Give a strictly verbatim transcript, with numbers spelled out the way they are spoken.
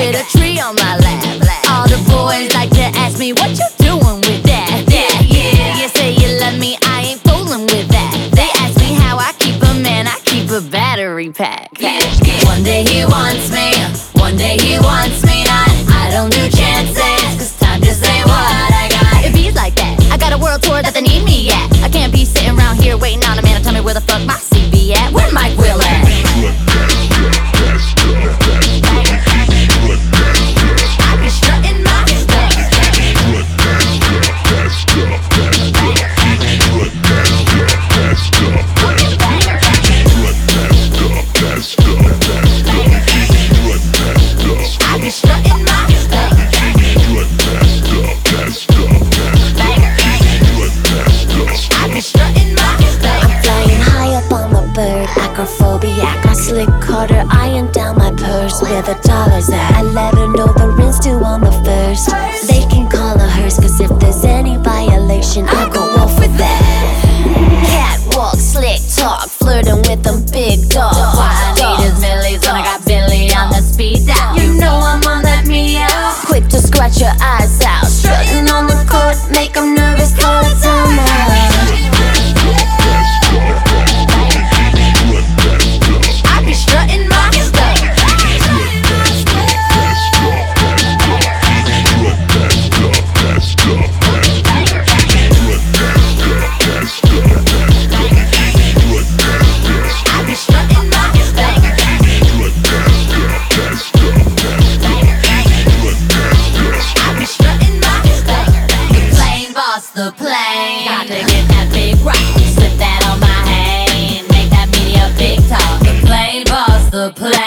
with a tree on my lap. All the boys like to ask me, what you doing with that? Yeah, yeah, you say you love me, I ain't fooling with that. They ask me how I keep a man, I keep a battery pack. One day he wants me, one day he wants me not. I don't do chances, cause time just ain't what I got. If he's like that, I got a world tour that they need me at. I can't be sitting around here waiting on a man to tell me where the fuck my C V at. Where Mike Will at? I be strutting my stuff. I be strutting my stuff. I be strutting my stuff. I'm flying high up on the bird, acrophobiac. I slick Carter, iron down my purse. Where the dollars at? I let her know the rinse due on the first. They can call her hers, cause if there's any violation, I go off with that. Catwalk, slick talk, flirting with them big dogs. All I need is millies when I got Billy on the speed dial. You know I'm on that meow. Quick to scratch your eyes out, strutting on the court, make them nervous all the time. I be strutting my stuff. I be strutting my stuff. I be strutting my stuff. The plane boss, the plane. Got to get that big rock, slip that on my hand, make that media big talk. The plane boss, the plane.